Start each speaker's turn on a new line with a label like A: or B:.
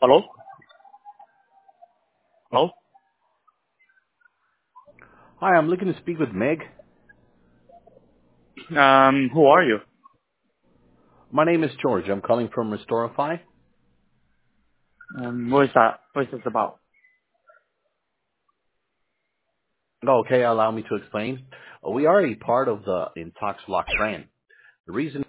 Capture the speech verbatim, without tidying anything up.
A: Hello? Hello?
B: Hi, I'm looking to speak with Meg.
A: Um, who are you?
B: My name is George. I'm calling from Restorify.
A: Um, what is that? What is this about?
B: Oh, okay, allow me to explain. Uh, We are a part of the Intox Block brand. The reason